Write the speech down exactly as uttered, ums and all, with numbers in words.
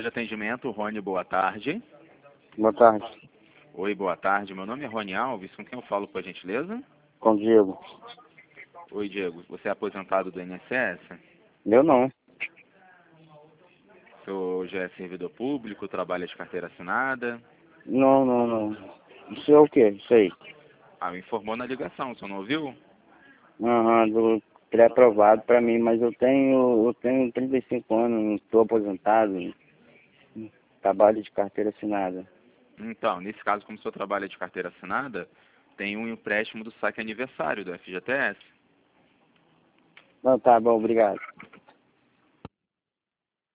Pronto de atendimento, Rony, boa tarde. Boa tarde. Oi, boa tarde. Meu nome é Rony Alves, com quem eu falo, por gentileza? Com o Diego. Oi, Diego. Você é aposentado do I N S S? Eu não. O senhor já é servidor público, trabalha de carteira assinada? Não, não, não. Isso é o quê? Isso aí. Ah, me informou na ligação, o senhor não ouviu? Aham, do pré-aprovado pra mim, mas eu tenho, eu tenho trinta e cinco anos, estou aposentado, trabalho de carteira assinada. Então, nesse caso, como o senhor trabalha de carteira assinada, tem um empréstimo do saque aniversário do F G T S. Não, tá bom, obrigado.